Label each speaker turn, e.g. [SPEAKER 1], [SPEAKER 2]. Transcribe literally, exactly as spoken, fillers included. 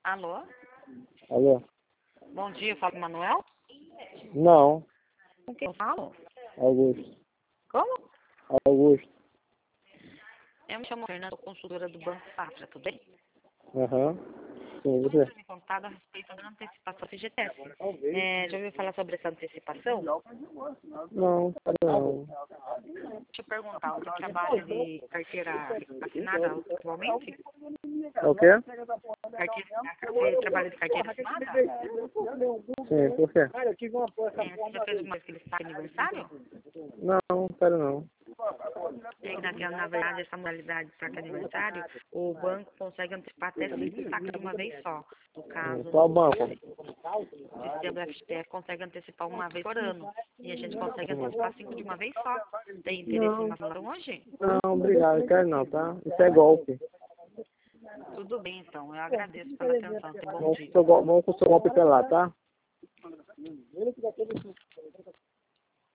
[SPEAKER 1] Alô?
[SPEAKER 2] Alô?
[SPEAKER 1] Bom dia, eu falo com o Manuel?
[SPEAKER 2] Não,
[SPEAKER 1] Com quem eu falo?
[SPEAKER 2] Augusto.
[SPEAKER 1] Como?
[SPEAKER 2] Augusto.
[SPEAKER 1] Eu me chamo Fernanda, sou consultora do Banco Safra, tudo bem?
[SPEAKER 2] Aham. Sim,
[SPEAKER 1] Estou
[SPEAKER 2] você?
[SPEAKER 1] entrando em contato a respeito da antecipação F G T S. É, já ouviu falar sobre essa antecipação?
[SPEAKER 2] Não, tá não.
[SPEAKER 1] Deixa eu perguntar, você trabalha de carteira assinada atualmente?
[SPEAKER 2] É o quê?
[SPEAKER 1] Carteira, você trabalha de carteira assinada?
[SPEAKER 2] Sim, por quê?
[SPEAKER 1] É, você já fez alguma vez que ele está aniversário?
[SPEAKER 2] Não, quero não.
[SPEAKER 1] É, na, na verdade, essa modalidade de saque aniversário, o banco consegue antecipar até cinco saques de uma vez só. No caso,
[SPEAKER 2] Qual
[SPEAKER 1] no
[SPEAKER 2] banco?
[SPEAKER 1] sistema do F G T S consegue antecipar uma vez por ano. E a gente consegue antecipar cinco de uma vez só. Tem interesse em
[SPEAKER 2] Não,
[SPEAKER 1] uma sala hoje?
[SPEAKER 2] não, obrigado, quero não, tá? Isso é golpe.
[SPEAKER 1] Tudo bem, então. Eu agradeço pela atenção. Tenha um bom
[SPEAKER 2] Vamos com o
[SPEAKER 1] dia.
[SPEAKER 2] seu gol- vamos com o seu golpe lá, tá?